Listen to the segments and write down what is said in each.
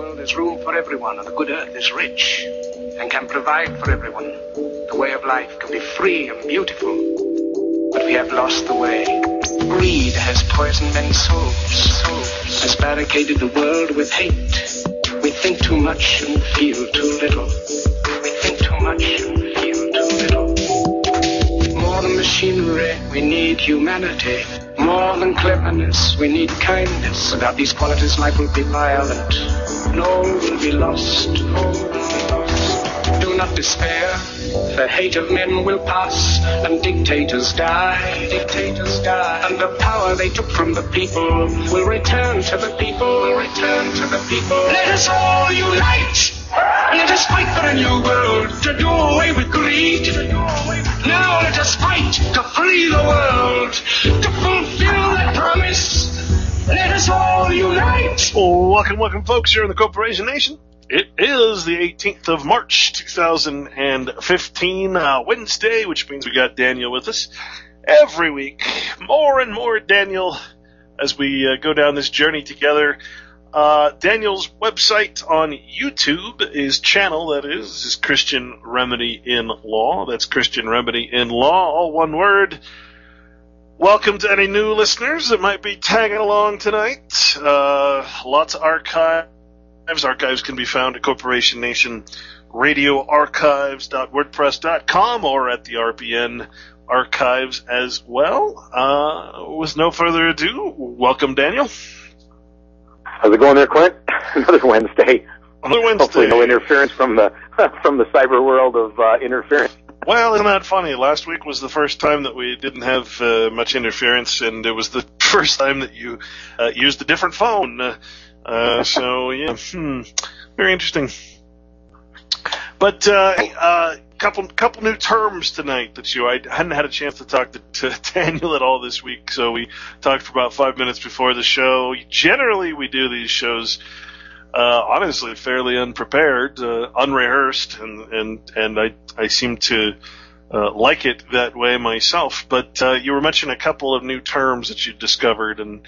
world there's room for everyone, and the good earth is rich and can provide for everyone. The way of life can be free and beautiful, but we have lost the way. Greed has poisoned men's souls, has barricaded the world with hate. We think too much and feel too little. We think too much and feel too little. More than machinery, we need humanity. More than cleverness, we need kindness. Without these qualities, life will be violent, and all will be lost. All will be lost. Do not despair. The hate of men will pass, and dictators die. Dictators die. And the power they took from the people will return to the people. Will return to the people. Let us all unite. Let us fight for a new world, to do away with greed. Now let us fight to free the world, to fulfill that promise. Let us all unite. Welcome, folks, here in the Corporation Nation. It is the 18th of March, 2015, Wednesday, which means we got Daniel with us every week. More and more Daniel as we go down this journey together. Daniel's website on YouTube, his channel, that is Christian Remedy in Law. That's Christian Remedy in Law, all one word. Welcome to any new listeners that might be tagging along tonight. Lots of archives. Archives can be found at Corporation Nation Radio Archives.wordpress.com or at the RPN archives as well. With no further ado, welcome, Daniel. How's it going there, Clint? Another Wednesday. Hopefully no interference from the cyber world of interference. Well, isn't that funny? Last week was the first time that we didn't have much interference, and it was the first time that you used a different phone. So, yeah, very interesting. But couple new terms tonight that I hadn't had a chance to talk to Daniel at all this week, so we talked for about 5 minutes before the show. Generally, we do these shows, honestly, fairly unprepared, unrehearsed, and I seem to like it that way myself. But you were mentioning a couple of new terms that you discovered, and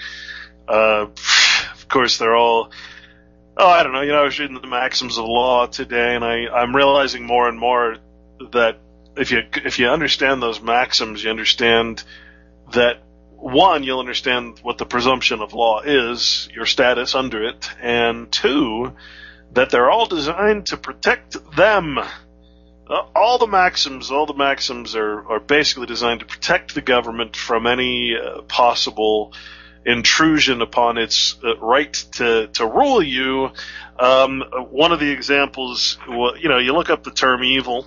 of course, they're all, I don't know, I was reading the Maxims of Law today, and I'm realizing more and more that if you understand those maxims, you understand that, one, you'll understand what the presumption of law is, your status under it, and two, that they're all designed to protect them. All the maxims are basically designed to protect the government from any possible intrusion upon its right to rule you. One of the examples, you look up the term evil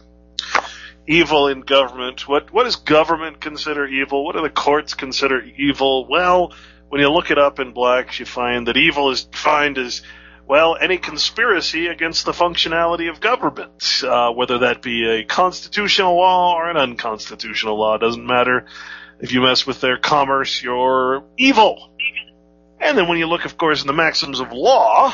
in government. What does government consider evil? What do the courts consider evil? Well, when you look it up in Blacks, you find that evil is defined as, well, any conspiracy against the functionality of government, whether that be a constitutional law or an unconstitutional law. It doesn't matter. If you mess with their commerce, you're evil. And then when you look, of course, in the Maxims of Law,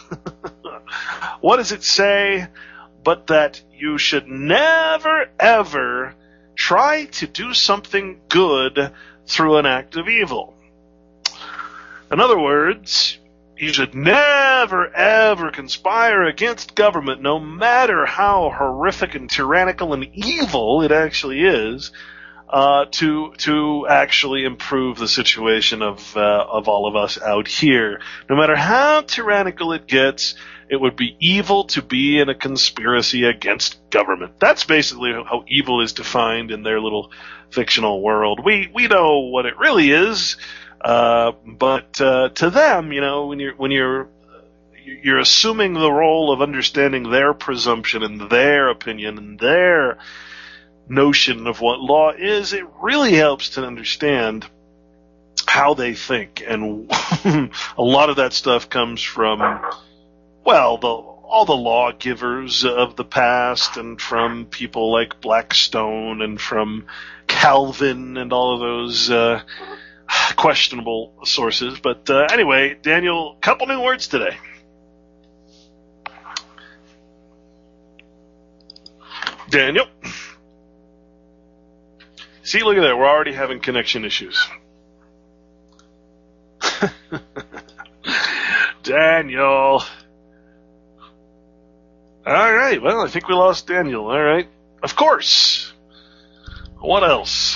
what does it say but that you should never, ever try to do something good through an act of evil? In other words, you should never, ever conspire against government, no matter how horrific and tyrannical and evil it actually is, to actually improve the situation of all of us out here. No matter how tyrannical it gets, it would be evil to be in a conspiracy against government. That's basically how evil is defined in their little fictional world. We know what it really is, but to them, when you're assuming the role of understanding their presumption and their opinion and their notion of what law is, it really helps to understand how they think. And a lot of that stuff comes from, well, all the lawgivers of the past, and from people like Blackstone, and from Calvin, and all of those questionable sources. But anyway, Daniel, couple new words today. Daniel? See, look at that. We're already having connection issues. Daniel. right. Well, I think we lost Daniel. All right. Of course. What else?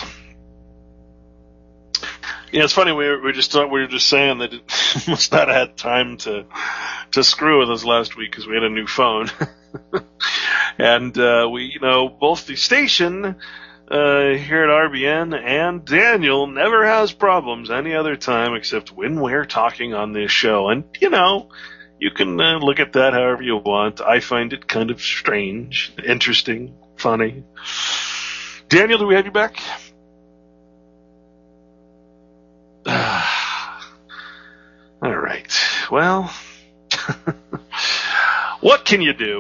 Yeah, it's funny. We were just saying that it must not have had time to screw with us last week because we had a new phone, and we, both the station here at RBN and Daniel never has problems any other time except when we're talking on this show. And you can look at that however you want. I find it kind of strange, interesting, funny. Daniel, do we have you back? All right. Well, what can you do?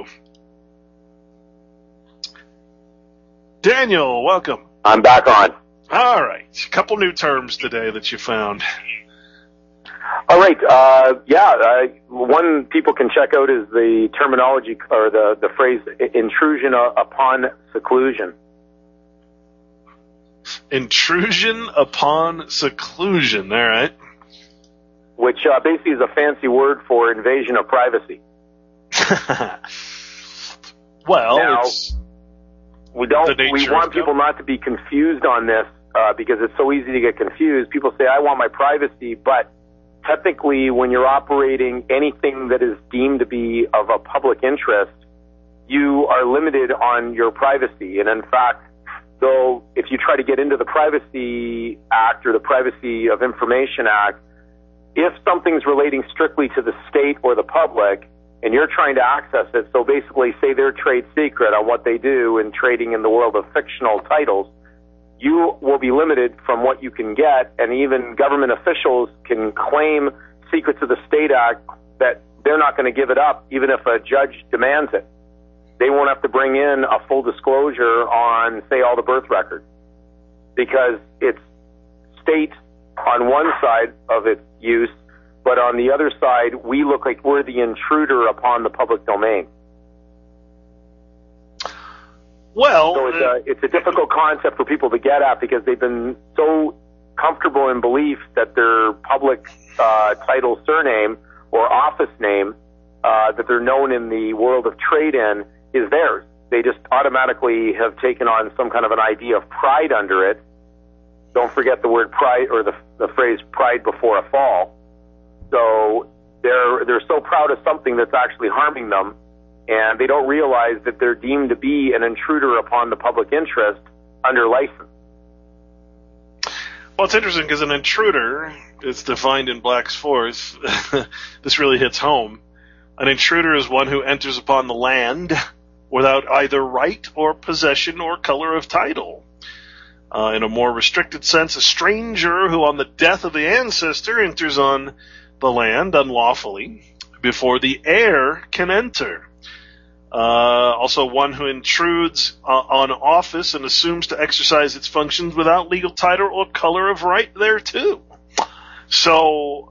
Daniel, welcome. I'm back on. All right. A couple new terms today that you found. All right. One people can check out is the terminology or the phrase intrusion upon seclusion. Intrusion upon seclusion. All right. Which basically is a fancy word for invasion of privacy. Well, now, we want people not to be confused on this because it's so easy to get confused. People say, I want my privacy, but technically when you're operating anything that is deemed to be of a public interest, you are limited on your privacy. And in fact, though, if you try to get into the Privacy Act or the Privacy of Information Act, if something's relating strictly to the state or the public and you're trying to access it, so basically say their trade secret on what they do in trading in the world of fictional titles, you will be limited from what you can get, and even government officials can claim Secrets of the State Act that they're not going to give it up even if a judge demands it. They won't have to bring in a full disclosure on, say, all the birth records because it's state on one side of its use, but on the other side, we look like we're the intruder upon the public domain. Well, so it's a difficult concept for people to get at because they've been so comfortable in belief that their public title, surname, or office name that they're known in the world of trade in is theirs. They just automatically have taken on some kind of an idea of pride under it. Don't forget the word pride or the phrase pride before a fall. So they're so proud of something that's actually harming them, and they don't realize that they're deemed to be an intruder upon the public interest under license. Well, it's interesting because an intruder is defined in Black's Fourth. This really hits home. An intruder is one who enters upon the land without either right or possession or color of title. In a more restricted sense, a stranger who on the death of the ancestor enters on the land unlawfully before the heir can enter. Also one who intrudes on office and assumes to exercise its functions without legal title or color of right thereto. So,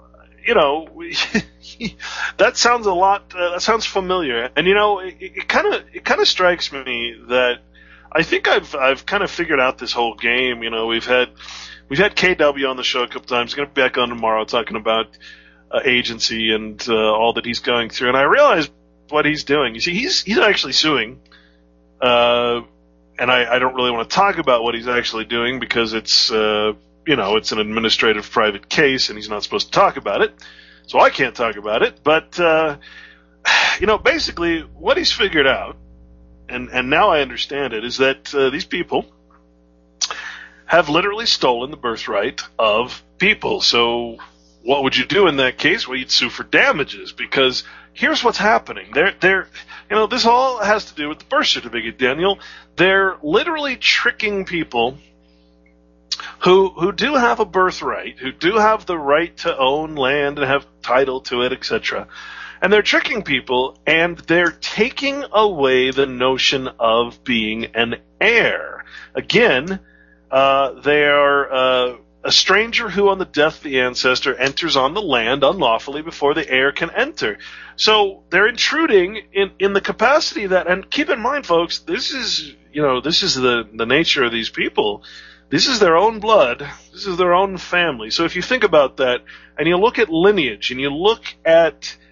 that sounds that sounds familiar. And it kind of strikes me that I think I've kind of figured out this whole game. We've had KW on the show a couple times. He's going to be back on tomorrow talking about agency and all that he's going through. And I realized what he's doing. You see, he's actually suing. And I don't really want to talk about what he's actually doing because it's it's an administrative private case and he's not supposed to talk about it. So I can't talk about it. But basically what he's figured out, and now I understand it, is that these people have literally stolen the birthright of people. So what would you do in that case? Well, you'd sue for damages because here's what's happening. This all has to do with the birth certificate, Daniel. They're literally tricking people who do have a birthright, who do have the right to own land and have title to it, etc. And they're tricking people, and they're taking away the notion of being an heir. Again, they are a stranger who on the death of the ancestor enters on the land unlawfully before the heir can enter. So they're intruding in the capacity that, and keep in mind, folks, this is the nature of these people. This is their own blood. This is their own family. So if you think about that, and you look at lineage, and you look at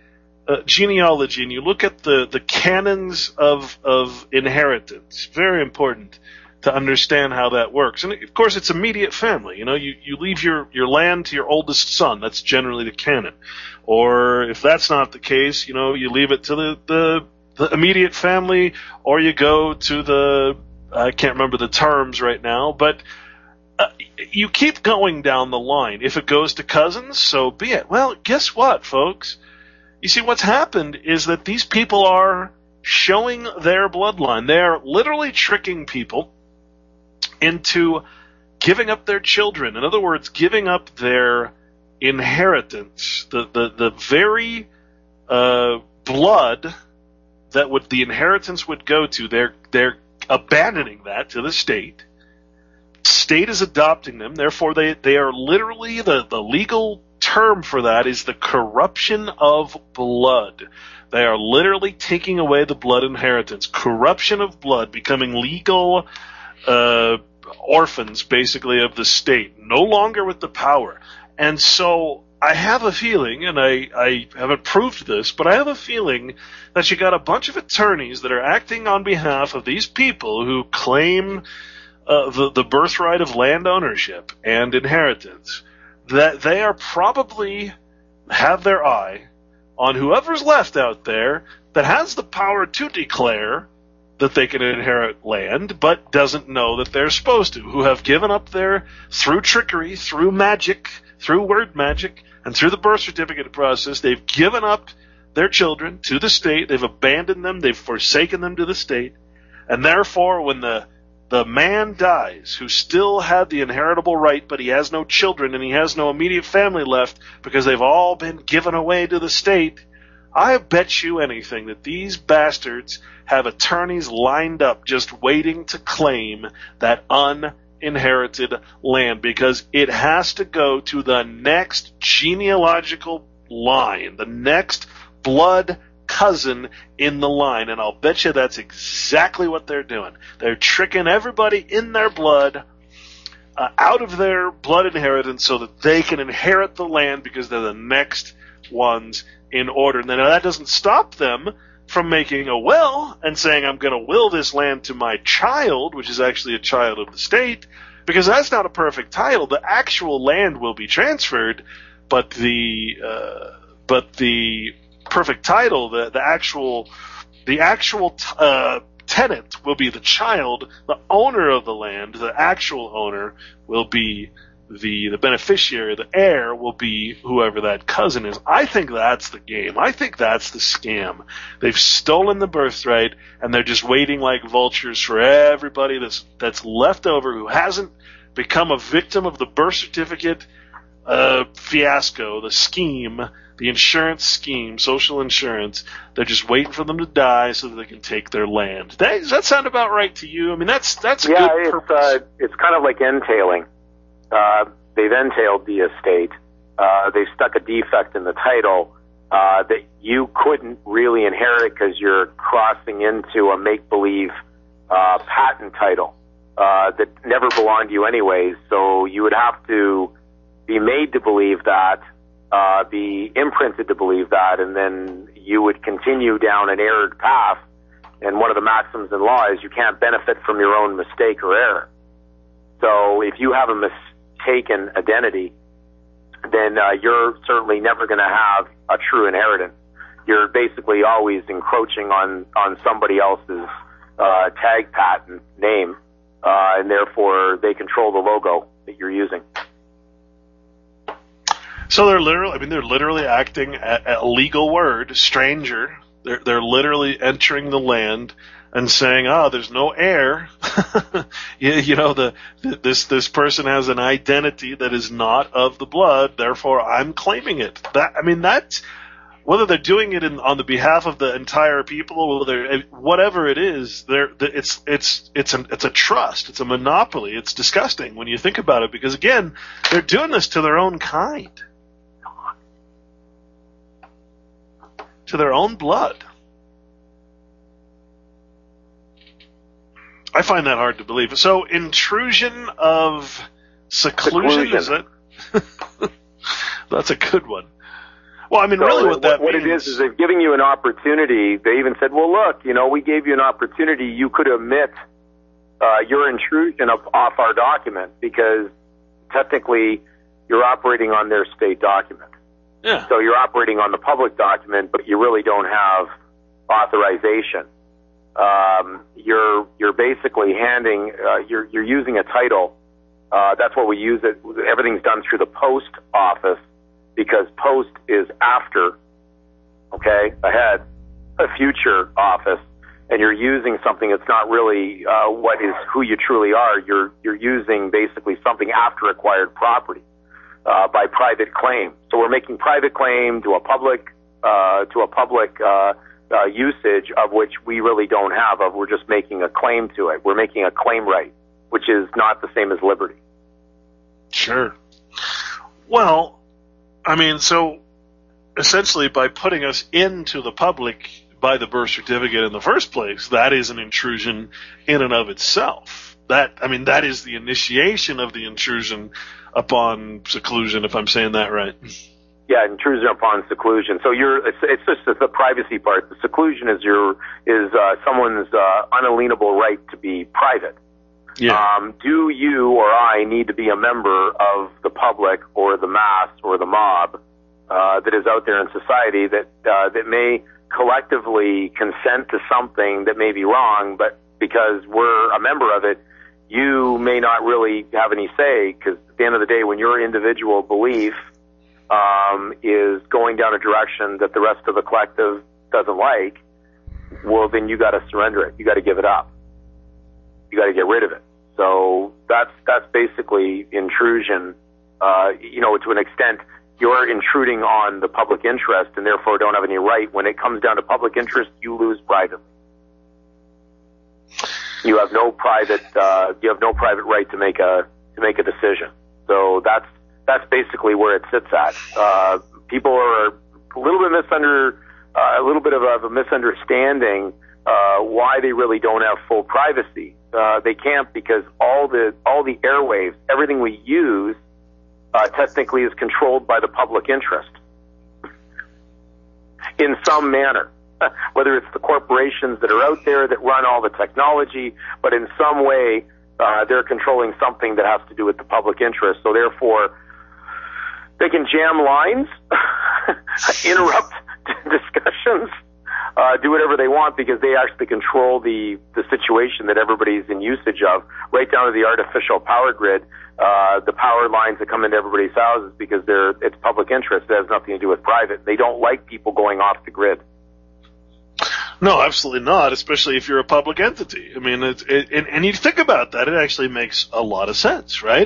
genealogy and you look at the canons of inheritance, very important to understand how that works. And of course, it's immediate family. You know, you leave your land to your oldest son. That's generally the canon. Or if that's not the case, you know, you leave it to the immediate family, or you go to I can't remember the terms right now, but you keep going down the line. If it goes to cousins, so be it. Well, guess what, folks? You see, what's happened is that these people are showing their bloodline. They're literally tricking people into giving up their children. In other words, giving up their inheritance, the very blood that the inheritance would go to. They're abandoning that to the state. State is adopting them. Therefore, they are literally the legal term for that is the corruption of blood. They are literally taking away the blood inheritance. Corruption of blood, becoming legal orphans, basically, of the state, no longer with the power. And so I have a feeling, and I haven't proved this, but I have a feeling that you got a bunch of attorneys that are acting on behalf of these people who claim the birthright of land ownership and inheritance, that they are probably have their eye on whoever's left out there that has the power to declare that they can inherit land, but doesn't know that they're supposed to, who have given up through trickery, through magic, through word magic, and through the birth certificate process, they've given up their children to the state, they've abandoned them, they've forsaken them to the state, and therefore when the man dies who still had the inheritable right, but he has no children and he has no immediate family left because they've all been given away to the state, I bet you anything that these bastards have attorneys lined up just waiting to claim that uninherited land, because it has to go to the next genealogical line, the next blood cousin in the line. And I'll bet you that's exactly what they're doing. They're tricking everybody in their blood out of their blood inheritance so that they can inherit the land because they're the next ones in order. And then that doesn't stop them from making a will and saying, I'm going to will this land to my child, which is actually a child of the state, because that's not a perfect title. The actual land will be transferred, but the perfect title, the actual tenant will be the child. The owner of the land, the actual owner, will be the beneficiary. The heir will be whoever that cousin is. I think that's the game. I think that's the scam. They've stolen the birthright, and they're just waiting like vultures for everybody that's left over who hasn't become a victim of the birth certificate fiasco, the scheme, the insurance scheme, social insurance. They're just waiting for them to die so that they can take their land. Does that sound about right to you? I mean, that's a good purpose. It's kind of like entailing. They've entailed the estate. They've stuck a defect in the title that you couldn't really inherit because you're crossing into a make-believe patent title that never belonged to you anyways. So you would have to be made to believe that, be imprinted to believe that, and then you would continue down an erred path. And one of the maxims in law is you can't benefit from your own mistake or error. So if you have a mistaken identity, then you're certainly never going to have a true inheritance. You're basically always encroaching on somebody else's tag patent name, and therefore they control the logo that you're using. So they're literally acting at a legal word, stranger. They're literally entering the land and saying, there's no heir. This person has an identity that is not of the blood, therefore I'm claiming it. That's whether they're doing it on the behalf of the entire people, whatever it is, it's a trust, it's a monopoly. It's disgusting when you think about it, because again, they're doing this to their own kind, to their own blood. I find that hard to believe. So, intrusion of seclusion. Is it? That's a good one. Well, I mean, so really what it is they're giving you an opportunity. They even said, well, look, we gave you an opportunity. You could omit your intrusion off our document because technically you're operating on their state document. Yeah. So you're operating on the public document, but you really don't have authorization. You're basically you're using a title. That's what we use it. Everything's done through the post office because post is after, ahead, a future office, and you're using something that's not really who you truly are. You're using basically something after acquired property by private claim. So we're making private claim to a public usage of which we really don't have. We're just making a claim to it. We're making a claim right, which is not the same as liberty. Sure. Well, I mean, so essentially by putting us into the public by the birth certificate in the first place, that is an intrusion in and of itself. That is the initiation of the intrusion upon seclusion, if I'm saying that right. Yeah, intrusion upon seclusion. So it's just the privacy part. The seclusion is someone's unalienable right to be private. Yeah. Do you or I need to be a member of the public or the mass or the mob that is out there in society that may collectively consent to something that may be wrong, but because we're a member of it, you may not really have any say, because at the end of the day, when your individual belief is going down a direction that the rest of the collective doesn't like, well, then you got to surrender it. You got to give it up. You got to get rid of it. So that's basically intrusion. To an extent, you're intruding on the public interest and therefore don't have any right. When it comes down to public interest, you lose privately. You have no private right to make a decision. So that's basically where it sits at. People are a little bit of a misunderstanding why they really don't have full privacy. They can't, because all the airwaves, everything we use, technically is controlled by the public interest in some manner. Whether it's the corporations that are out there that run all the technology, but in some way they're controlling something that has to do with the public interest. So therefore, they can jam lines, interrupt discussions, do whatever they want, because they actually control the situation that everybody's in usage of, right down to the artificial power grid, the power lines that come into everybody's houses, because it's public interest. It has nothing to do with private. They don't like people going off the grid. No, absolutely not, especially if you're a public entity. I mean, and you think about that, it actually makes a lot of sense, right?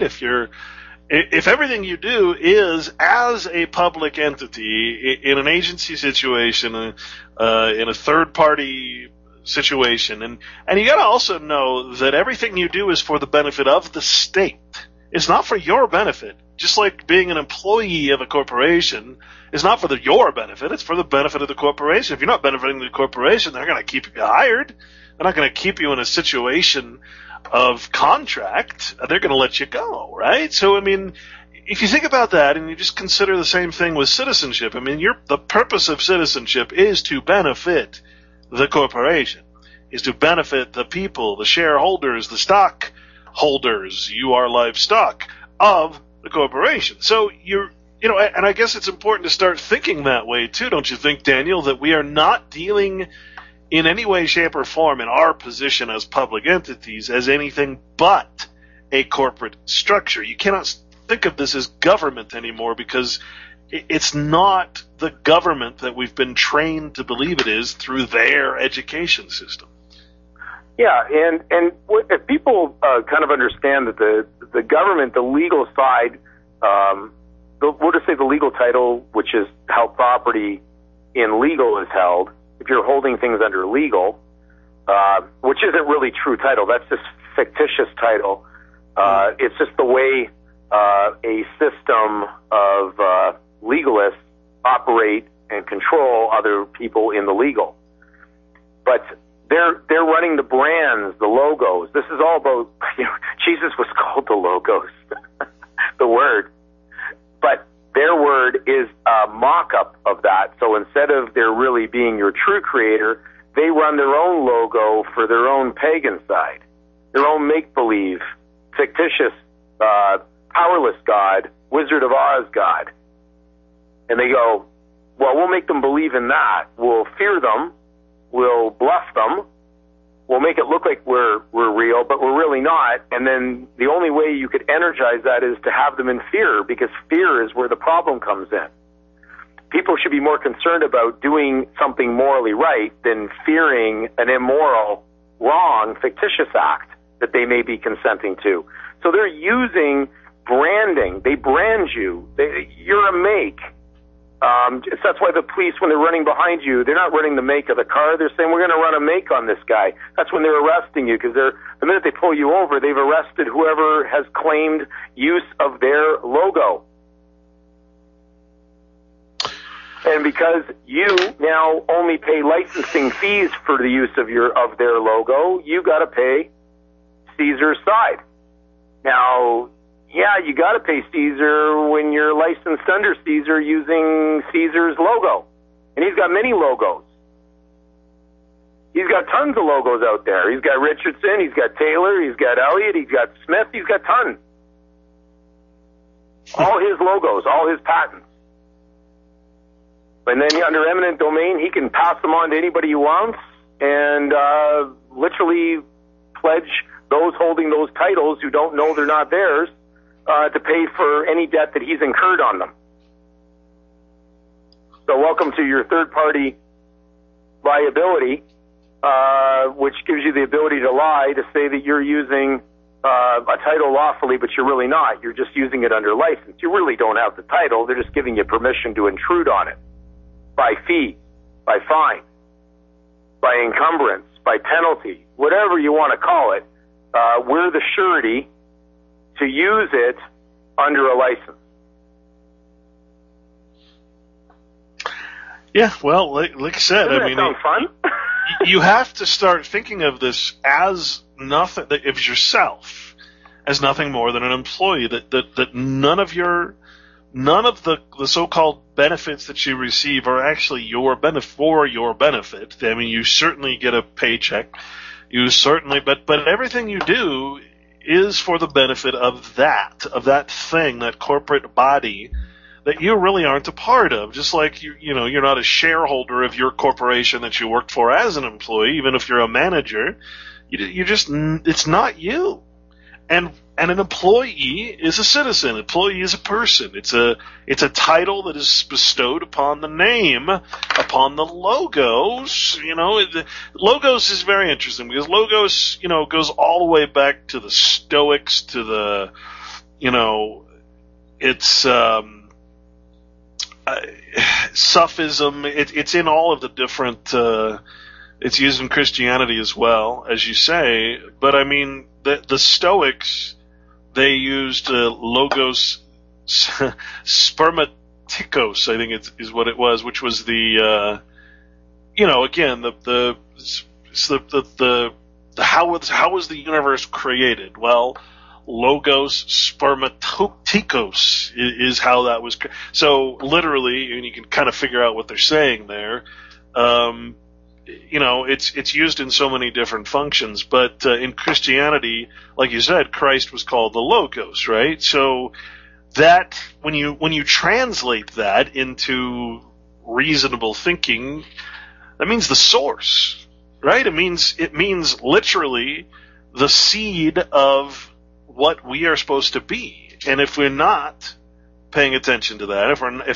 If everything you do is as a public entity in an agency situation, in a third-party situation, and you got to also know that everything you do is for the benefit of the state. It's not for your benefit. Just like being an employee of a corporation is not for your benefit, it's for the benefit of the corporation. If you're not benefiting the corporation, they're going to keep you hired. They're not going to keep you in a situation of contract. They're going to let you go, right? So, I mean, if you think about that and you just consider the same thing with citizenship, I mean, the purpose of citizenship is to benefit the corporation, is to benefit the people, the shareholders, the stockholders, you are livestock of the corporation. So and I guess it's important to start thinking that way too, don't you think, Daniel, that we are not dealing in any way, shape, or form in our position as public entities as anything but a corporate structure. You cannot think of this as government anymore, because it's not the government that we've been trained to believe it is through their education system. Yeah, and if people kind of understand that the government, the legal side, we'll just say the legal title, which is how property in legal is held. If you're holding things under legal, which isn't really true title, that's just fictitious title. It's just the way a system of legalists operate and control other people in the legal. But they're running the brands, the logos. This is all about, Jesus was called the logos, the word. But Their word is a mock-up of that. So instead of there really being your true creator, they run their own logo for their own pagan side, their own make-believe, fictitious, powerless God, Wizard of Oz God. And they go, well, we'll make them believe in that. We'll fear them. We'll bluff them. We'll make it look like we're real, but we're really not. And then the only way you could energize that is to have them in fear, because fear is where the problem comes in. People should be more concerned about doing something morally right than fearing an immoral, wrong, fictitious act that they may be consenting to. So they're using branding. They brand you. You're a make. That's why the police, when they're running behind you, they're not running the make of the car. They're saying, we're going to run a make on this guy. That's when they're arresting you, because the minute they pull you over, they've arrested whoever has claimed use of their logo. And because you now only pay licensing fees for the use of their logo, you got to pay Caesar's side. Now, yeah, you got to pay Caesar when you're licensed under Caesar using Caesar's logo. And he's got many logos. He's got tons of logos out there. He's got Richardson, he's got Taylor, he's got Elliott, he's got Smith, he's got tons. All his logos, all his patents. And then under eminent domain, he can pass them on to anybody he wants and literally pledge those holding those titles who don't know they're not theirs to pay for any debt that he's incurred on them. So welcome to your third-party liability, which gives you the ability to lie, to say that you're using a title lawfully, but you're really not. You're just using it under license. You really don't have the title. They're just giving you permission to intrude on it by fee, by fine, by encumbrance, by penalty, whatever you want to call it. We're the surety to use it under a license. Yeah, well, like I said, Doesn't that sound fun? You have to start thinking of this as nothing, of yourself, as nothing more than an employee. That none of the so-called benefits that you receive are actually for your benefit. I mean, you certainly get a paycheck. But everything you do is for the benefit of that thing, that corporate body that you really aren't a part of. Just like you're not a shareholder of your corporation that you worked for as an employee, even if you're a manager. It's not you. And an employee is a citizen. An employee is a person. It's a title that is bestowed upon the name, upon the logos. Logos is very interesting because logos, goes all the way back to the Stoics, to the, it's Sufism. It's in all of the different. It's used in Christianity as well, as you say. But I mean, the Stoics, they used logos spermatikos, I think is what it was, which was the again how was the universe created? Well, logos spermatikos is how that was. So literally, and you can kind of figure out what they're saying there. It's used in so many different functions, but in Christianity, like you said, Christ was called the Logos, right? So that when you translate that into reasonable thinking, that means the source, right? It means literally the seed of what we are supposed to be. And if we're not paying attention to that,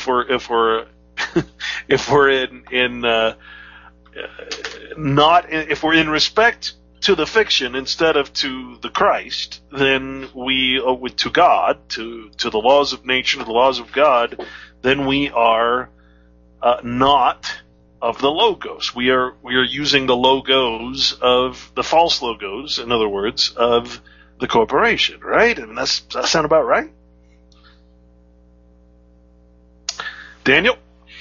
if we're in respect to the fiction instead of to the Christ, then to God, to the laws of nature, to the laws of God, then we are not of the logos. We are using the logos of the false logos, in other words, of the corporation, right? I mean, does that sound about right? Daniel?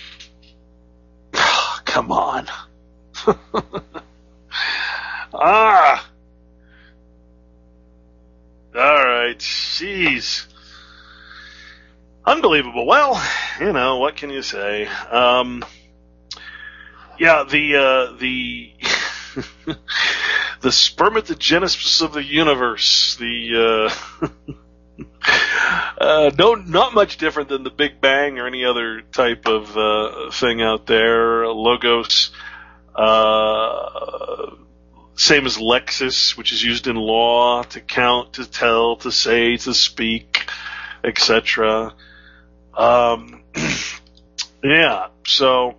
Come on. All right, jeez. Unbelievable. Well, what can you say? The the spermatogenesis of the universe. Not much different than the Big Bang or any other type of thing out there. Logos, same as Lexis, which is used in law to count, to tell, to say, to speak, etc. So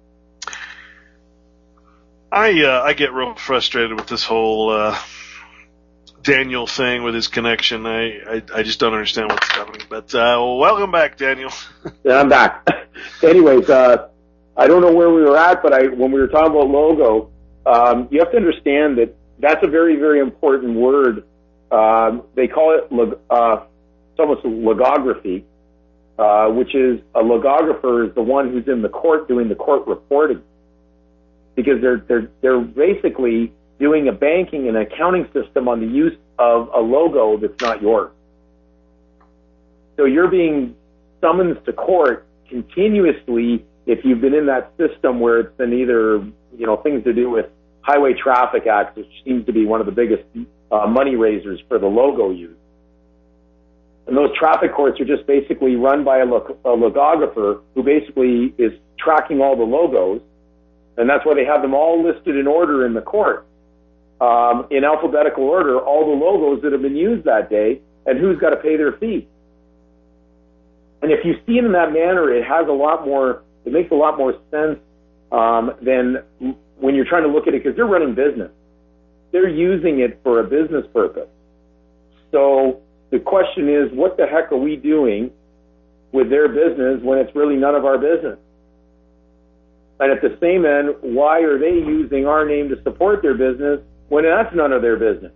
I get real frustrated with this whole Daniel thing with his connection. I just don't understand what's happening. But welcome back, Daniel. Yeah, I'm back. Anyways, I don't know where we were at, but when we were talking about logo, you have to understand that that's a very, very important word. They call it it's almost logography, which is a logographer is the one who's in the court doing the court reporting, because they're basically doing a banking and accounting system on the use of a logo that's not yours. So you're being summoned to court continuously if you've been in that system where it's been either, things to do with Highway Traffic Act, which seems to be one of the biggest money raisers for the logo use. And those traffic courts are just basically run by a logographer who basically is tracking all the logos, and that's why they have them all listed in order in the court. In alphabetical order, all the logos that have been used that day and who's got to pay their fee. And if you see it in that manner, it makes a lot more sense than when you're trying to look at it, because they're running business. They're using it for a business purpose. So the question is, what the heck are we doing with their business when it's really none of our business? And at the same end, why are they using our name to support their business when that's none of their business?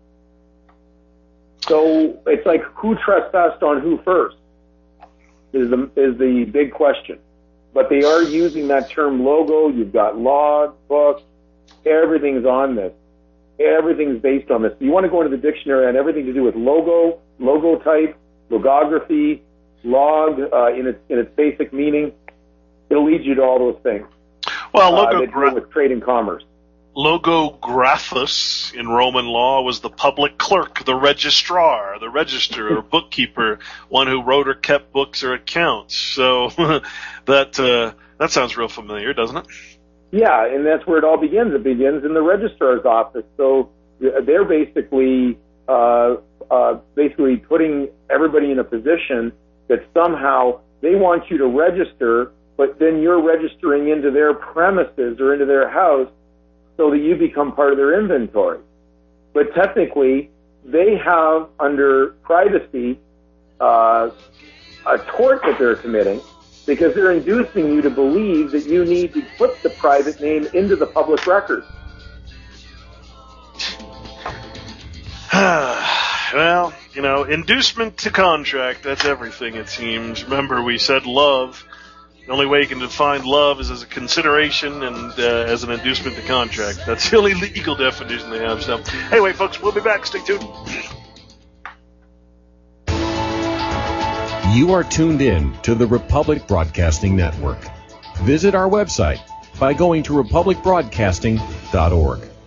So it's like, who trespassed on who first is the big question. But they are using that term logo. You've got log, book, everything's on this. Everything's based on this. You want to go into the dictionary on everything to do with logo, logotype, logography, log, in its basic meaning. It'll lead you to all those things. Well, with trade and commerce. Logographus in Roman law was the public clerk, the registrar, the register or bookkeeper, one who wrote or kept books or accounts. So that sounds real familiar, doesn't it? Yeah, and that's where it all begins. It begins in the registrar's office. So they're basically putting everybody in a position that somehow they want you to register, but then you're registering into their premises or into their house so that you become part of their inventory. But technically, they have, under privacy, a tort that they're committing, because they're inducing you to believe that you need to put the private name into the public record. Well, inducement to contract, that's everything, it seems. Remember, we said love. The only way you can define love is as a consideration and as an inducement to contract. That's the only legal definition they have. So, anyway, folks, we'll be back. Stay tuned. You are tuned in to the Republic Broadcasting Network. Visit our website by going to republicbroadcasting.org.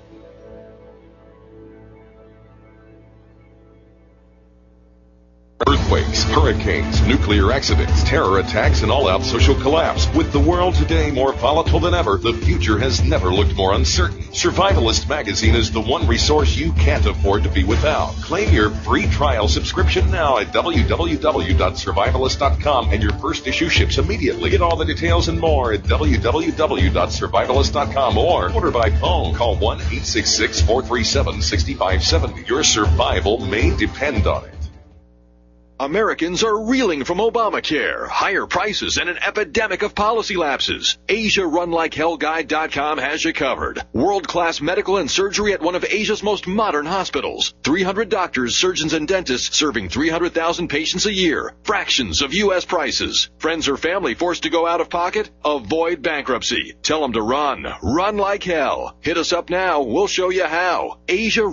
Earthquakes, hurricanes, nuclear accidents, terror attacks, and all-out social collapse. With the world today more volatile than ever, the future has never looked more uncertain. Survivalist Magazine is the one resource you can't afford to be without. Claim your free trial subscription now at www.survivalist.com, and your first issue ships immediately. Get all the details and more at www.survivalist.com or order by phone. Call 1-866-437-6570. Your survival may depend on it. Americans are reeling from Obamacare, higher prices, and an epidemic of policy lapses. AsiaRunLikeHellGuide.com has you covered. World-class medical and surgery at one of Asia's most modern hospitals. 300 doctors, surgeons, and dentists serving 300,000 patients a year. Fractions of U.S. prices. Friends or family forced to go out of pocket? Avoid bankruptcy. Tell them to run. Run like hell. Hit us up now. We'll show you how.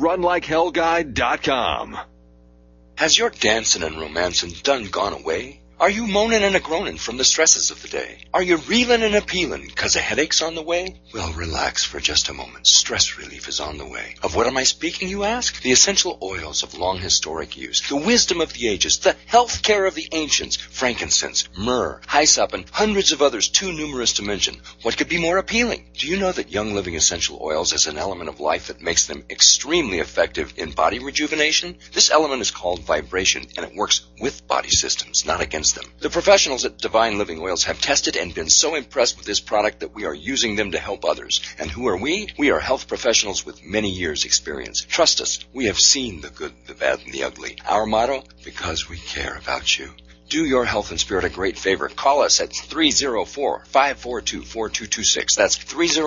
AsiaRunLikeHellGuide.com. Has your dancing and romancing done gone away? Are you moaning and a-groaning from the stresses of the day? Are you reeling and a-peeling 'cause a headache's on the way? Well, relax for just a moment. Stress relief is on the way. Of what am I speaking, you ask? The essential oils of long historic use, the wisdom of the ages, the health care of the ancients, frankincense, myrrh, hyssop, and hundreds of others too numerous to mention. What could be more appealing? Do you know that Young Living essential oils is an element of life that makes them extremely effective in body rejuvenation? This element is called vibration, and it works with body systems, not against them. The professionals at Divine Living Oils have tested and been so impressed with this product that we are using them to help others. And who are we? We are health professionals with many years' experience. Trust us, we have seen the good, the bad, and the ugly. Our motto? Because we care about you. Do your health and spirit a great favor. Call us at 304-542-4226. That's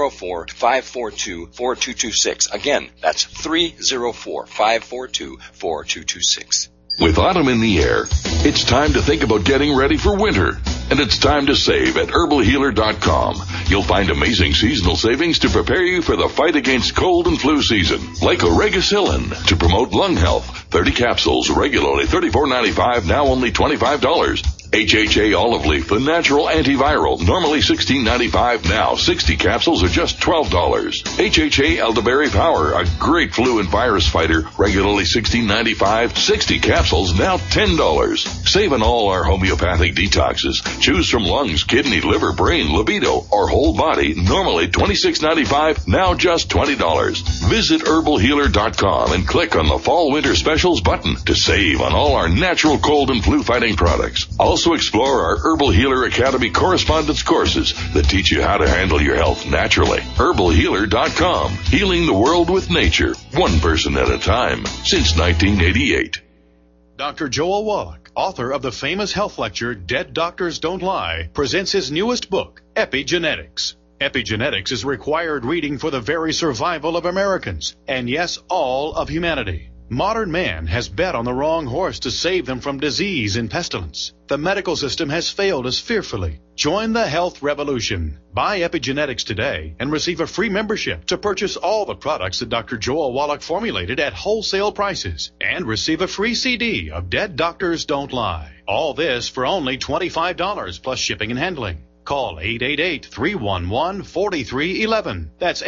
304-542-4226. Again, that's 304-542-4226. With autumn in the air, it's time to think about getting ready for winter. And it's time to save at herbalhealer.com. You'll find amazing seasonal savings to prepare you for the fight against cold and flu season. Like Oregacillin to promote lung health. 30 capsules, regularly $34.95, now only $25. HHA Olive Leaf, the natural antiviral, normally $16.95, now 60 capsules are just $12. HHA Elderberry Power, a great flu and virus fighter, regularly $16.95, 60 capsules, now $10. Save on all our homeopathic detoxes. Choose from lungs, kidney, liver, brain, libido, or whole body, normally $26.95, now just $20. Visit herbalhealer.com and click on the Fall Winter Specials button to save on all our natural cold and flu fighting products. Also explore our Herbal Healer Academy correspondence courses that teach you how to handle your health naturally. herbalhealer.com, healing the world with nature, one person at a time, since 1988. Dr. Joel Wallach, author of the famous health lecture, Dead Doctors Don't Lie, presents his newest book, Epigenetics. Epigenetics is required reading for the very survival of Americans, and yes, all of humanity. Modern man has bet on the wrong horse to save them from disease and pestilence. The medical system has failed us fearfully. Join the health revolution. Buy Epigenetics today and receive a free membership to purchase all the products that Dr. Joel Wallach formulated at wholesale prices and receive a free CD of Dead Doctors Don't Lie. All this for only $25 plus shipping and handling. Call 888-311-4311. That's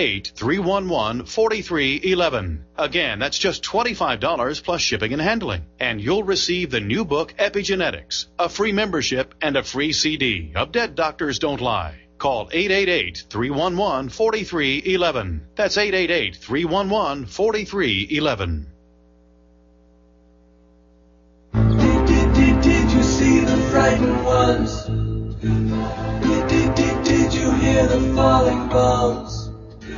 888-311-4311. Again, that's just $25 plus shipping and handling. And you'll receive the new book, Epigenetics, a free membership, and a free CD of Dead Doctors Don't Lie. Call 888-311-4311. That's 888-311-4311. Did you see the frightened ones? Did you hear the falling bombs?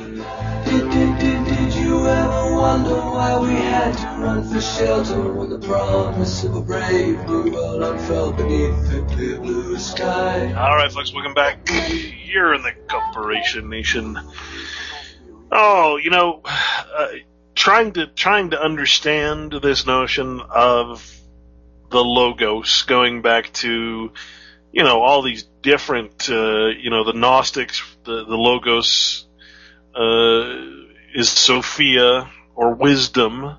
Did you ever wonder why we had to run for shelter when the promise of a brave new world unfurled beneath the clear blue sky? All right, folks, welcome back here in the Corporation Nation. Oh, trying to understand this notion of the Logos, going back to all these different, the Gnostics, the Logos is Sophia or wisdom.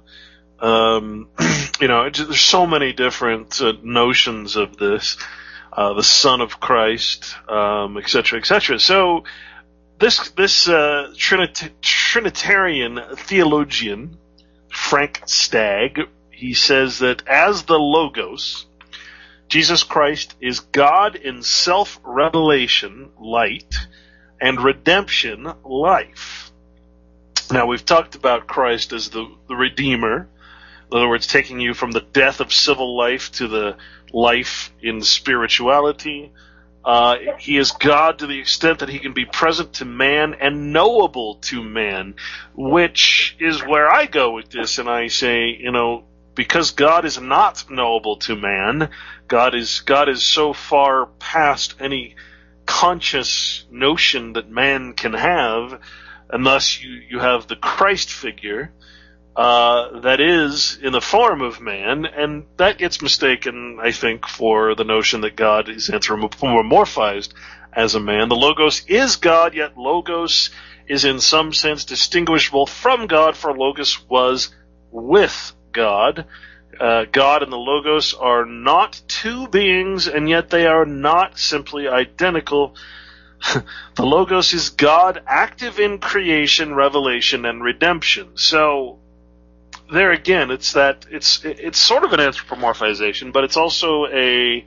There's so many different notions of this, the Son of Christ, et cetera, et cetera. So this Trinitarian theologian, Frank Stagg, he says that as the Logos, Jesus Christ is God in self-revelation, light, and redemption, life. Now, we've talked about Christ as the Redeemer, in other words, taking you from the death of civil life to the life in spirituality. He is God to the extent that he can be present to man and knowable to man, which is where I go with this, and I say, because God is not knowable to man, God is so far past any conscious notion that man can have, unless you have the Christ figure that is in the form of man, and that gets mistaken, I think, for the notion that God is anthropomorphized as a man. The Logos is God, yet Logos is in some sense distinguishable from God, for Logos was with God. God and the Logos are not two beings, and yet they are not simply identical. The Logos is God active in creation, revelation, and redemption. So there again, it's sort of an anthropomorphization, but it's also a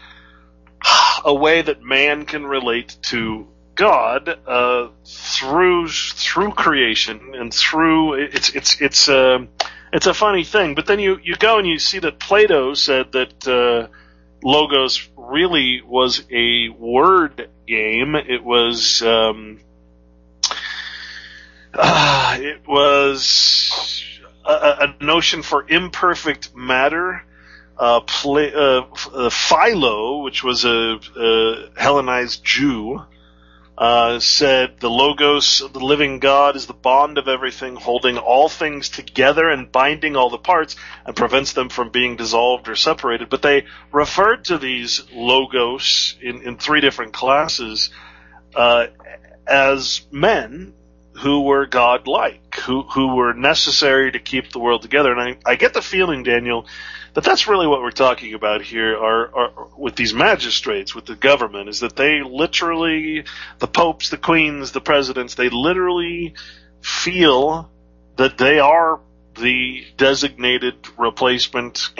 way that man can relate to God through creation and through it's a funny thing. But then you go and you see that Plato said that Logos really was a word game. It was a notion for imperfect matter. Philo, which was a Hellenized Jew, said the Logos of the living God is the bond of everything, holding all things together and binding all the parts, and prevents them from being dissolved or separated. But they referred to these Logos in three different classes as men who were God-like, who were necessary to keep the world together. And I get the feeling, Daniel, that's really what we're talking about here are with these magistrates, with the government, is that they literally, the popes, the queens, the presidents, they literally feel that they are the designated replacement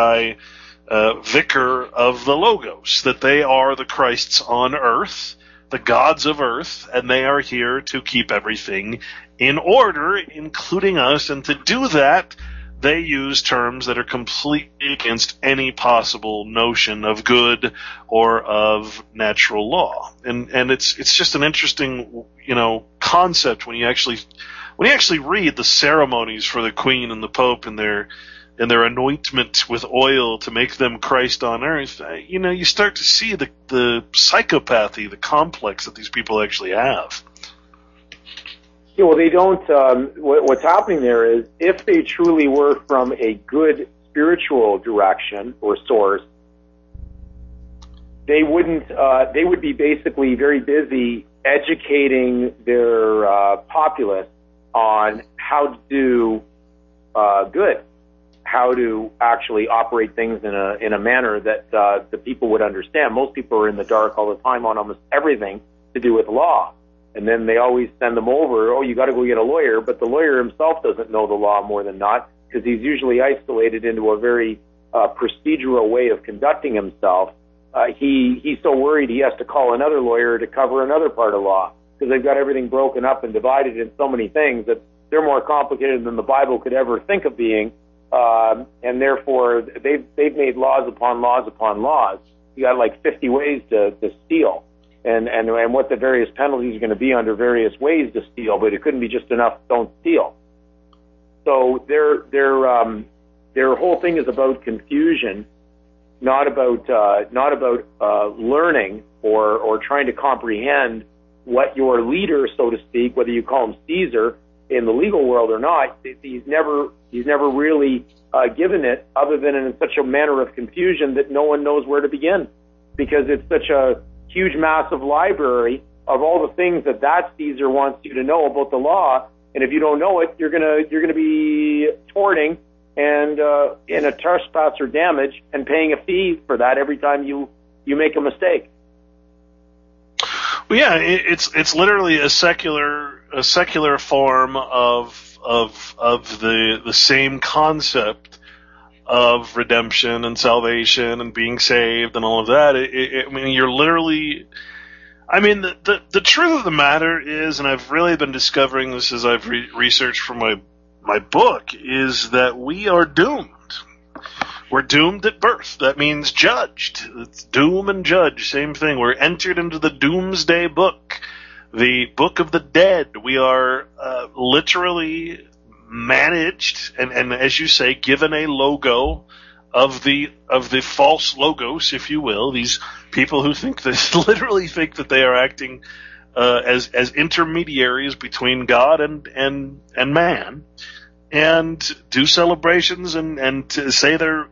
vicar of the Logos, that they are the Christs on earth, the gods of earth, and they are here to keep everything in order, including us. And to do that, they use terms that are completely against any possible notion of good or of natural law. And it's just an interesting, concept when you actually read the ceremonies for the Queen and the Pope and their anointment with oil to make them Christ on earth. You start to see the psychopathy, the complex that these people actually have. Yeah, well, they don't. What's happening there is, if they truly were from a good spiritual direction or source, they wouldn't. They would be basically very busy educating their populace on how to do good, how to actually operate things in a manner that the people would understand. Most people are in the dark all the time on almost everything to do with law. And then they always send them over, you got to go get a lawyer, but the lawyer himself doesn't know the law more than not, because he's usually isolated into a very procedural way of conducting himself. He's so worried he has to call another lawyer to cover another part of law, because they've got everything broken up and divided in so many things that they're more complicated than the Bible could ever think of being, and therefore they've made laws upon laws upon laws. You got like 50 ways to steal. And what the various penalties are going to be under various ways to steal, but it couldn't be just enough don't steal. So their whole thing is about confusion, not about learning or trying to comprehend what your leader, so to speak, whether you call him Caesar in the legal world or not, he's never really given it, other than in such a manner of confusion that no one knows where to begin, because it's such a huge, massive library of all the things that Caesar wants you to know about the law, and if you don't know it, you're gonna be torting and in a trespass or damage and paying a fee for that every time you make a mistake. Well, yeah, it's literally a secular form of the same concept of redemption and salvation and being saved and all of that. You're literally, the truth of the matter is, and I've really been discovering this as I've researched for my book, is that we are doomed. We're doomed at birth. That means judged. It's doom and judge, same thing. We're entered into the doomsday book, the book of the dead. We are literally managed and as you say, given a logo of the false Logos, if you will. These people who literally think that they are acting as intermediaries between God and man, and do celebrations and to say their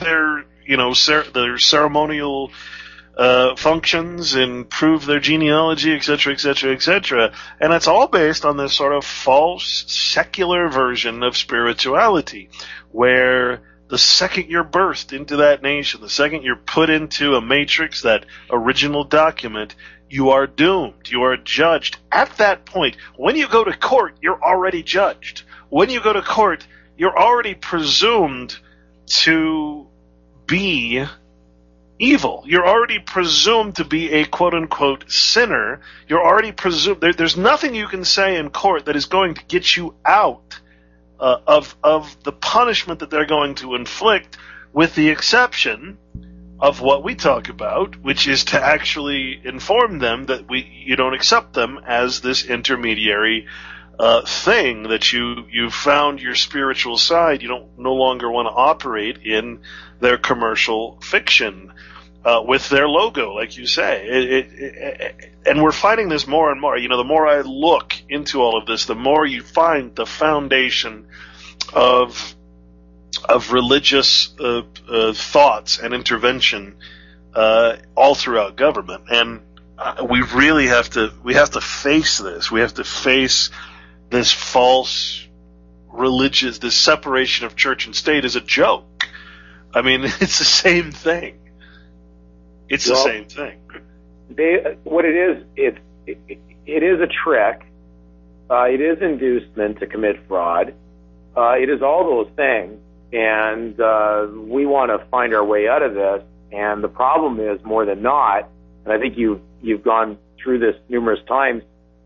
ceremonial functions and prove their genealogy, etc., etc., etc. And it's all based on this sort of false secular version of spirituality, where the second you're birthed into that nation, the second you're put into a matrix, that original document, you are doomed. You are judged. At that point, when you go to court, you're already judged. When you go to court, you're already presumed to be evil. You're already presumed to be a quote-unquote sinner. You're already presumed. There's nothing you can say in court that is going to get you out of the punishment that they're going to inflict, with the exception of what we talk about, which is to actually inform them that you don't accept them as this intermediary thing, that you've found your spiritual side. You don't no longer want to operate in their commercial fiction with their logo, like you say. And we're finding this more and more. The more I look into all of this, the more you find the foundation of religious thoughts and intervention all throughout government. And we really have to face this. We have to face this false religious, this separation of church and state as a joke. I mean, it's the same thing. It's the same thing. What it is, it is a trick. It is inducement to commit fraud. It is all those things, and we want to find our way out of this. And the problem is, more than not, and I think you've gone through this numerous times,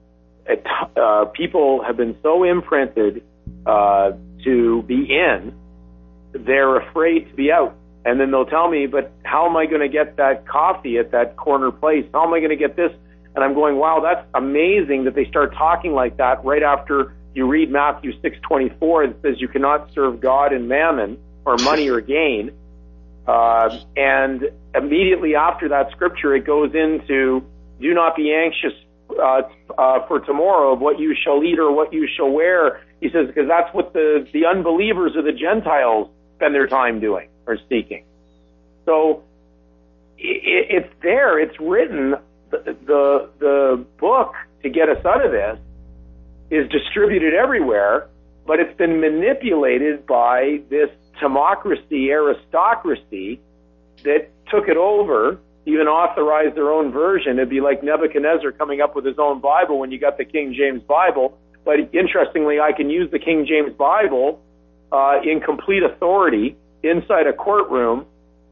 people have been so imprinted to be in, they're afraid to be out. And then they'll tell me, but how am I going to get that coffee at that corner place? How am I going to get this? And I'm going, wow, that's amazing that they start talking like that right after you read Matthew 6:24 that says you cannot serve God and mammon, or money or gain. And immediately after that scripture, it goes into, do not be anxious for tomorrow of what you shall eat or what you shall wear. He says, because that's what the unbelievers or the Gentiles spend their time doing or seeking. So it's there, it's written. The book to get us out of this is distributed everywhere, but it's been manipulated by this timocracy, aristocracy that took it over, even authorized their own version. It'd be like Nebuchadnezzar coming up with his own Bible when you got the King James Bible. But interestingly, I can use the King James Bible in complete authority inside a courtroom.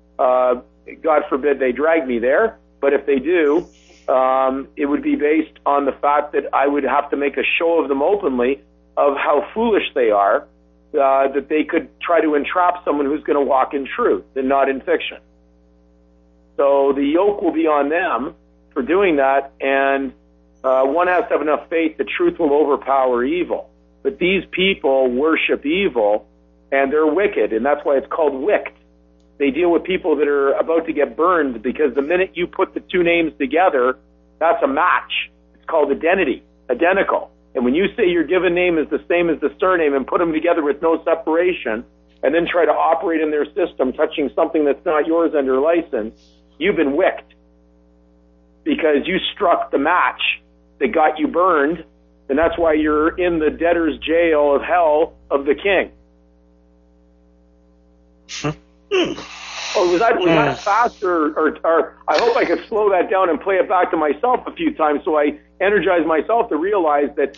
God forbid they drag me there, but if they do, it would be based on the fact that I would have to make a show of them openly of how foolish they are, that they could try to entrap someone who's going to walk in truth and not in fiction. So the yoke will be on them for doing that, and one has to have enough faith that truth will overpower evil. But these people worship evil, and they're wicked, and that's why it's called wicked. They deal with people that are about to get burned, because the minute you put the two names together, that's a match. It's called identical. And when you say your given name is the same as the surname and put them together with no separation, and then try to operate in their system touching something that's not yours under license, you've been wicked. Because you struck the match that got you burned, and that's why you're in the debtor's jail of hell of the king. Was that fast, or I hope I could slow that down and play it back to myself a few times so I energize myself to realize that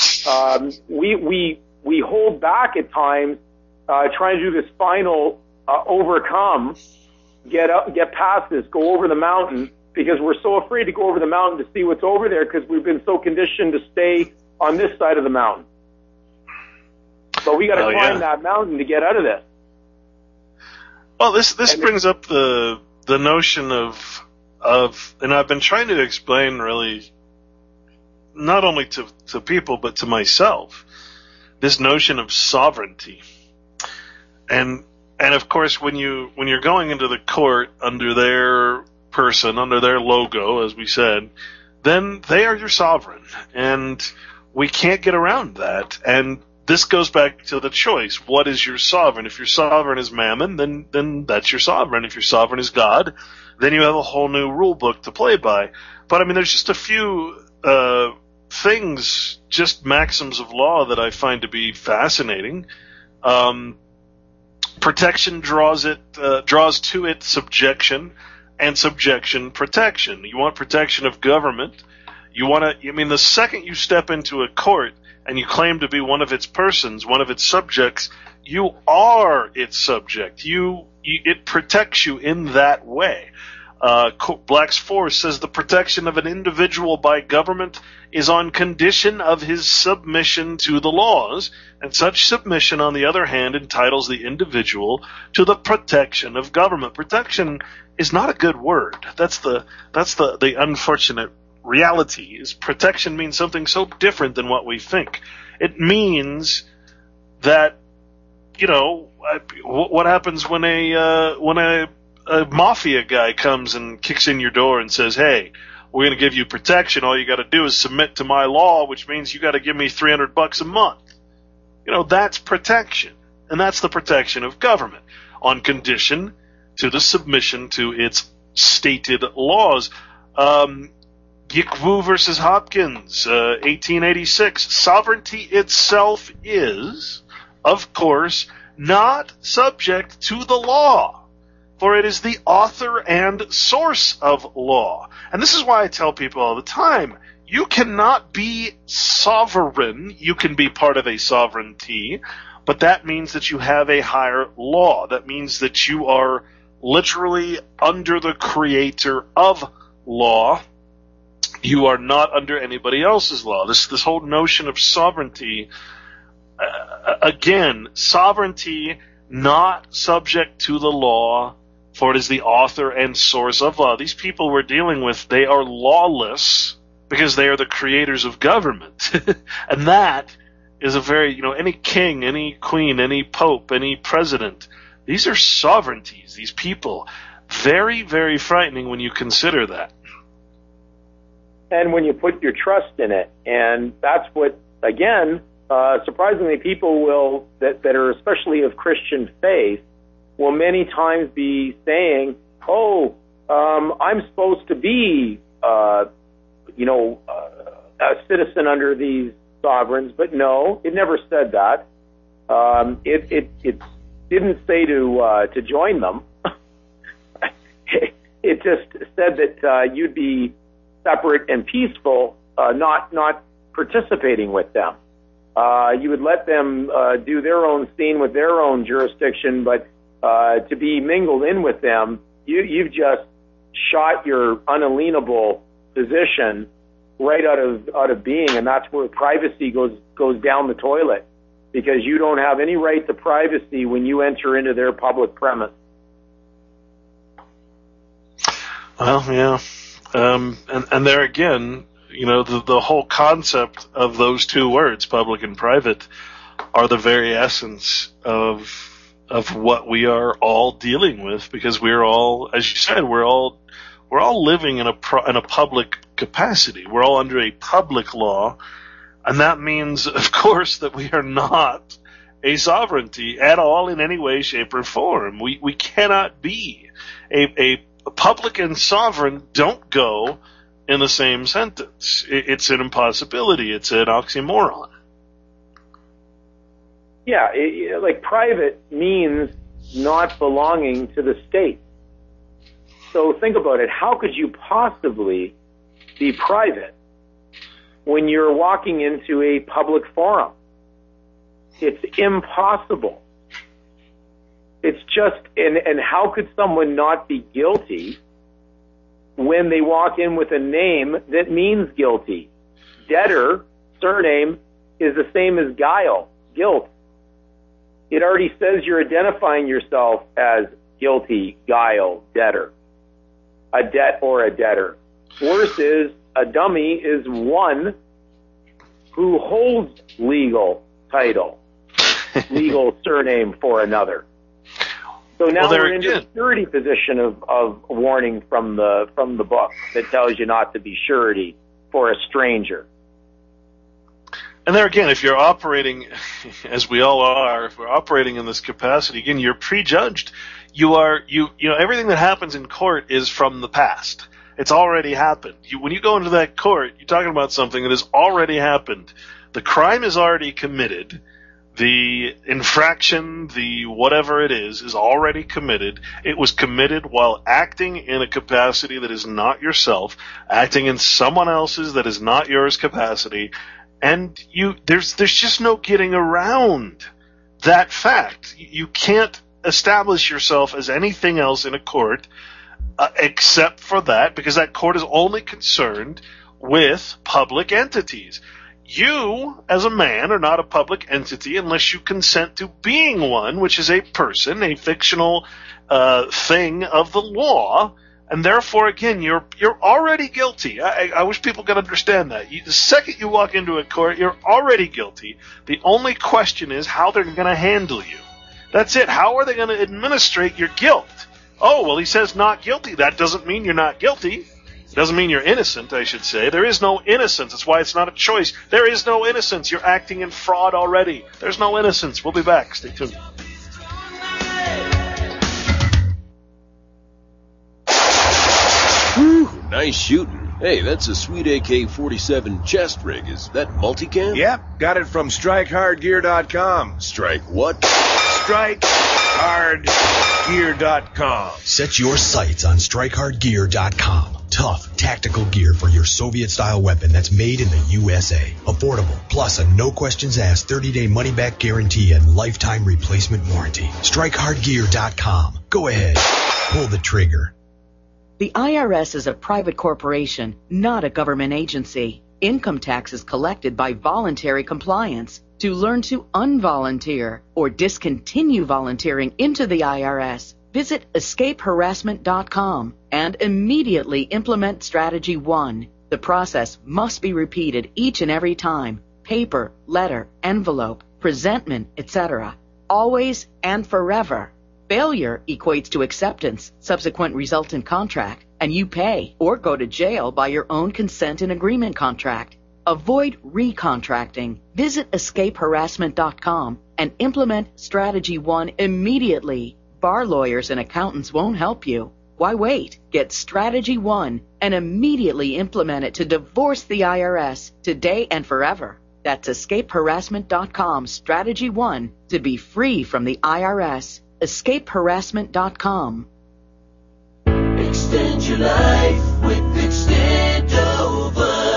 we hold back at times trying to do this final overcome, get past this, go over the mountain, because we're so afraid to go over the mountain to see what's over there because we've been so conditioned to stay on this side of the mountain. But we got to climb that mountain to get out of this. Well, this brings up the notion of, and I've been trying to explain really, not only to people but to myself, this notion of sovereignty. And of course, when you're going into the court under their person, under their logo, as we said, then they are your sovereign, and we can't get around that. And this goes back to the choice. What is your sovereign? If your sovereign is Mammon, then that's your sovereign. If your sovereign is God, then you have a whole new rule book to play by. But I mean, there's just a few things, just maxims of law that I find to be fascinating. Protection draws to it subjection, and subjection protection. You want protection of government. The second you step into a court and you claim to be one of its persons, one of its subjects, you are its subject. It protects you in that way. Black's Force says the protection of an individual by government is on condition of his submission to the laws, and such submission, on the other hand, entitles the individual to the protection of government. Protection is not a good word. That's the unfortunate reality. Is protection means something so different than what we think. It means that, what happens when a mafia guy comes and kicks in your door and says, "Hey, we're going to give you protection. All you got to do is submit to my law, which means you got to give me $300 a month." That's protection, and that's the protection of government on condition to the submission to its stated laws. Gikwu versus Hopkins, 1886. Sovereignty itself is, of course, not subject to the law, for it is the author and source of law. And this is why I tell people all the time, you cannot be sovereign. You can be part of a sovereignty, but that means that you have a higher law. That means that you are literally under the creator of law. You are not under anybody else's law. This whole notion of sovereignty, again, sovereignty not subject to the law, for it is the author and source of law. These people we're dealing with, they are lawless because they are the creators of government. And that is a very, any king, any queen, any pope, any president, these are sovereignties, these people. Very, very frightening when you consider that. And when you put your trust in it, and that's what, again, surprisingly, people that are especially of Christian faith will many times be saying, I'm supposed to be, a citizen under these sovereigns. But no, it never said that. It didn't say to join them. It just said that you'd be separate and peaceful, not participating with them. You would let them do their own scene with their own jurisdiction, but to be mingled in with them, you've just shot your unalienable position right out of being, and that's where privacy goes down the toilet, because you don't have any right to privacy when you enter into their public premise. Well, yeah. And there again, the whole concept of those two words, public and private, are the very essence of what we are all dealing with, because we're all, as you said, we're all living in a public capacity. We're all under a public law, and that means, of course, that we are not a sovereignty at all in any way, shape, or form. We cannot be a public and sovereign don't go in the same sentence. It's an impossibility. It's an oxymoron. Yeah, like private means not belonging to the state. So think about it. How could you possibly be private when you're walking into a public forum? It's impossible. It's just, and how could someone not be guilty when they walk in with a name that means guilty? Debtor, surname, is the same as guile, guilt. It already says you're identifying yourself as guilty, guile, debtor, a debt or a debtor. Worse is, a dummy is one who holds legal title, legal surname for another. So now we're in the surety position of warning from the book that tells you not to be surety for a stranger. And there again, if you're operating, as we all are, if we're operating in this capacity, again, you're prejudged. You everything that happens in court is from the past. It's already happened. When you go into that court, you're talking about something that has already happened. The crime is already committed. The infraction, the whatever it is already committed. It was committed while acting in a capacity that is not yourself, acting in someone else's that is not yours capacity, and there's just no getting around that fact. You can't establish yourself as anything else in a court except for that, because that court is only concerned with public entities. You, as a man, are not a public entity unless you consent to being one, which is a person, a fictional thing of the law, and therefore, again, you're already guilty. I wish people could understand that. The second you walk into a court, you're already guilty. The only question is how they're going to handle you. That's it. How are they going to administrate your guilt? Oh, well, he says not guilty. That doesn't mean you're not guilty. It doesn't mean you're innocent, I should say. There is no innocence. That's why it's not a choice. There is no innocence. You're acting in fraud already. There's no innocence. We'll be back. Stay tuned. Whew, nice shooting. Hey, that's a sweet AK-47 chest rig. Is that multicam? Yep, got it from StrikeHardGear.com. Strike what? StrikeHardGear.com. Set your sights on StrikeHardGear.com. Tough, tactical gear for your Soviet-style weapon that's made in the USA. Affordable, plus a no-questions-asked 30-day money-back guarantee and lifetime replacement warranty. StrikeHardGear.com. Go ahead. Pull the trigger. The IRS is a private corporation, not a government agency. Income tax is collected by voluntary compliance. To learn to unvolunteer or discontinue volunteering into the IRS, visit escapeharassment.com and immediately implement Strategy 1. The process must be repeated each and every time. Paper, letter, envelope, presentment, etc. Always and forever. Failure equates to acceptance, subsequent resultant contract, and you pay or go to jail by your own consent and agreement contract. Avoid recontracting. Visit escapeharassment.com and implement Strategy 1 immediately. Bar lawyers and accountants won't help you. Why wait? Get Strategy 1 and immediately implement it to divorce the IRS today and forever. That's escapeharassment.com, Strategy 1, to be free from the IRS. Escapeharassment.com. Extend your life with Extendovite.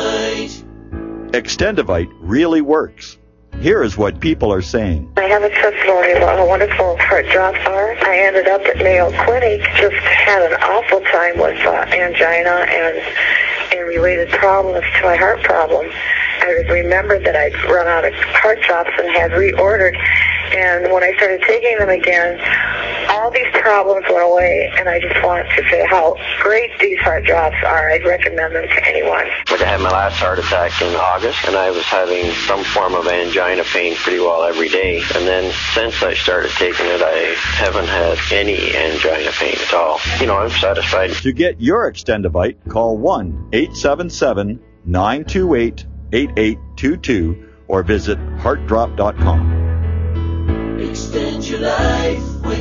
Extendovite really works. Here is what people are saying. I have a testimony about how wonderful heart drops are. I ended up at Mayo Clinic, just had an awful time with angina and related problems to my heart problem. I remembered that I'd run out of heart drops and had reordered. And when I started taking them again, all these problems went away, and I just want to say how great these heart drops are. I'd recommend them to anyone. I had my last heart attack in August, and I was having some form of angina pain pretty well every day. And then since I started taking it, I haven't had any angina pain at all. You know, I'm satisfied. To get your Extendovite, call 1-877-928-8822 or visit heartdrop.com. Extend your life with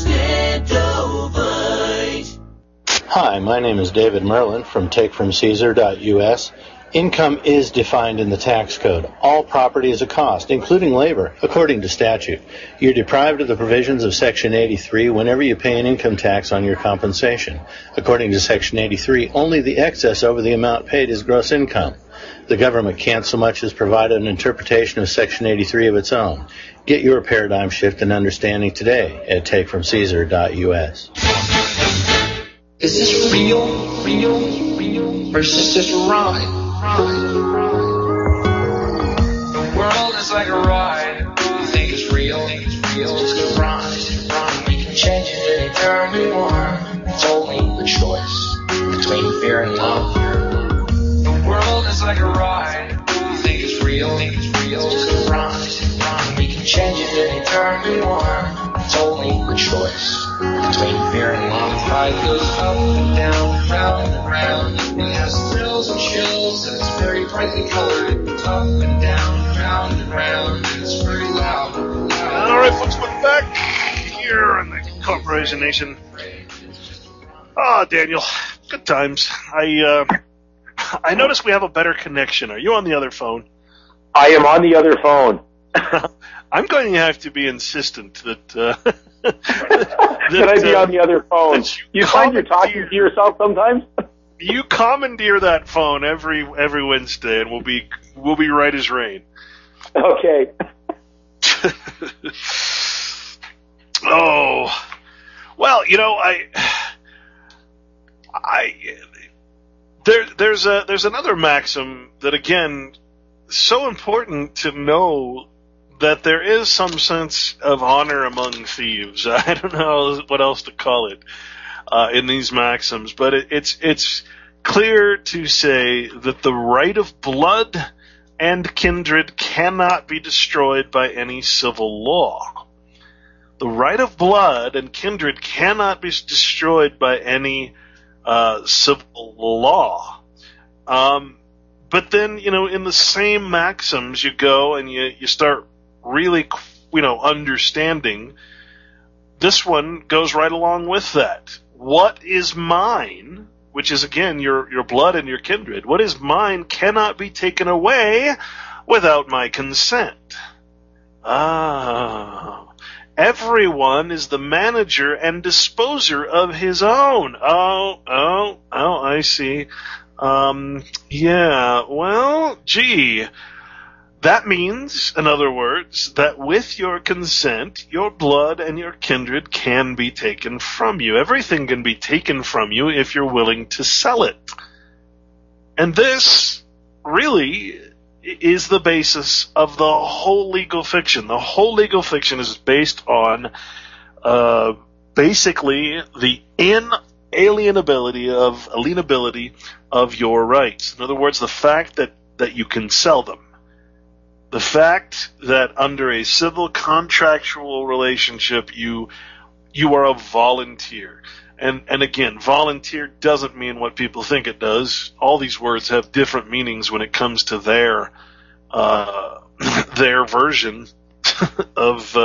Extendovite. Hi, my name is David Merlin from TakeFromCaesar.us. Income is defined in the tax code. All property is a cost, including labor, according to statute. You're deprived of the provisions of Section 83 whenever you pay an income tax on your compensation. According to Section 83, only the excess over the amount paid is gross income. The government can't so much as provide an interpretation of Section 83 of its own. Get your paradigm shift and understanding today at TakeFromCaesar.us. Is this real? Or is this just a ride? The world is like a ride. You think it's real? It's just a ride. We can change it anytime we want. It's only the choice between fear and love. The world is like a ride. You think it's real? It's just a ride. We can change it anytime we want. It's only the choice between fear and love. The ride goes up and down, round and round. It has thrills and chills, and it's very brightly colored. It's up and down, round and round, and it's very loud. All right, folks, we're back here in the Corporation Nation. Oh, Daniel, good times. I noticed we have a better connection. Are you on the other phone? I am on the other phone. I'm going to have to be insistent that. Can I be on the other phone? You find you're talking to yourself sometimes? You commandeer that phone every Wednesday, and we'll be right as rain. Okay. Oh, well, there's another maxim that, again, so important to know that there is some sense of honor among thieves. I don't know what else to call it in these maxims, but it's clear to say that the right of blood and kindred cannot be destroyed by any civil law. The right of blood and kindred cannot be destroyed by any civil law. But then, in the same maxims, you go and you start really, understanding. This one goes right along with that. What is mine, which is, again, your blood and your kindred, what is mine cannot be taken away without my consent. Everyone is the manager and disposer of his own. Oh, I see. Yeah, well, gee. That means, in other words, that with your consent, your blood and your kindred can be taken from you. Everything can be taken from you if you're willing to sell it. And this really is the basis of the whole legal fiction. The whole legal fiction is based on basically the alienability of your rights. In other words, the fact that you can sell them. The fact that under a civil contractual relationship you are a volunteer. And again, volunteer doesn't mean what people think it does. All these words have different meanings when it comes to their version of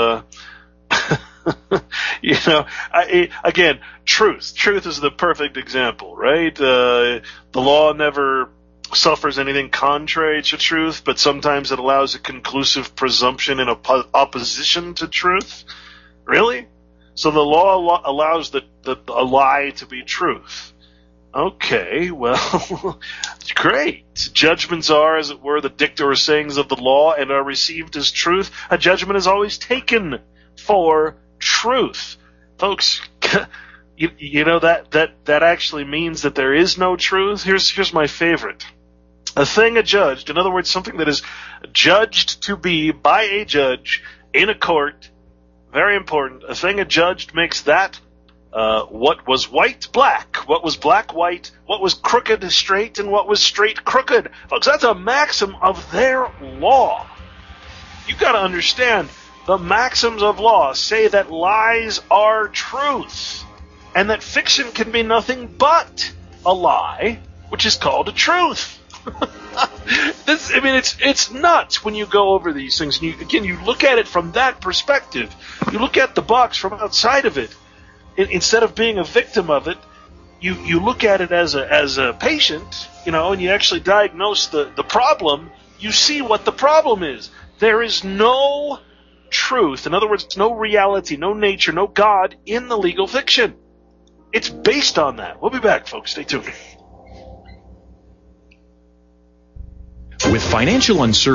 again, truth. Truth is the perfect example, right? The law never suffers anything contrary to truth, but sometimes it allows a conclusive presumption in opposition to truth. Really? So the law allows a lie to be truth. Okay, well, great. Judgments are, as it were, the dicta or sayings of the law and are received as truth. A judgment is always taken for truth. Folks, that actually means that there is no truth. Here's my favorite. A thing adjudged, in other words, something that is judged to be by a judge in a court, very important. A thing adjudged makes that what was white black, what was black white, what was crooked straight, and what was straight crooked. Folks, that's a maxim of their law. You've got to understand, the maxims of law say that lies are truth, and that fiction can be nothing but a lie, which is called a truth. It's nuts when you go over these things. And you look at it from that perspective. You look at the box from outside of it. Instead of being a victim of it, you look at it as a patient, and you actually diagnose the problem. You see what the problem is. There is no truth. In other words, no reality, no nature, no God in the legal fiction. It's based on that. We'll be back, folks. Stay tuned. With financial uncertainty,